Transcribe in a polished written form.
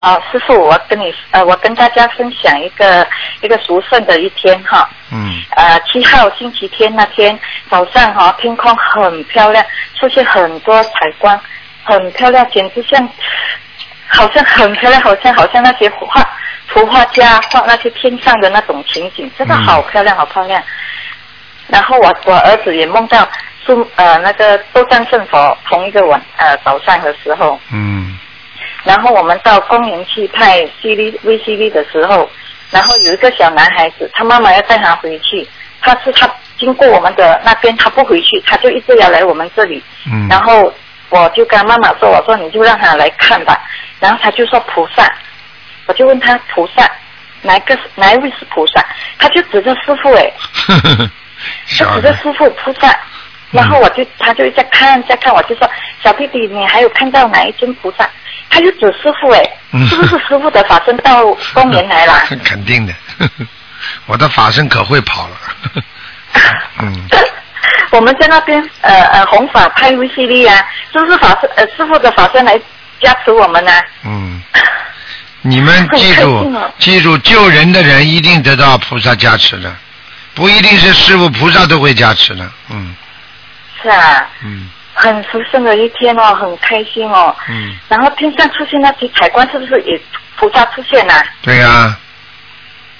师傅，我跟大家分享一个殊胜的一天哈。7号星期天那天早上哈，天空很漂亮，出现很多彩光，很漂亮，简直像，好像很漂亮，好像那些图画家画那些天上的那种情景，真的好漂亮，好漂亮。然后我儿子也梦到那个斗战胜佛同一个早上的时候。然后我们到公园去拍 VCD 的时候，然后有一个小男孩子，他妈妈要带他回去，他经过我们的那边，他不回去，他就一直要来我们这里。然后我就跟妈妈说，我说你就让他来看吧。然后他就说菩萨，我就问他菩萨哪一位是菩萨，他就指着师父就指着师父菩萨。然后他就在看，我就说小弟弟，你还有看到哪一尊菩萨？他就指师父是不是师父的法身到公园来了？ 肯定的，我的法身可会跑了。 我们在那边弘法拍 VCD 啊，是不是师父的法身来加持我们呢？ 你们记住，救人的人一定得到菩萨加持的，不一定是师父菩萨都会加持的。 是啊。很殊胜的一天哦，很开心哦。然后天上出现那些彩光，是不是也菩萨出现啊？ 对啊。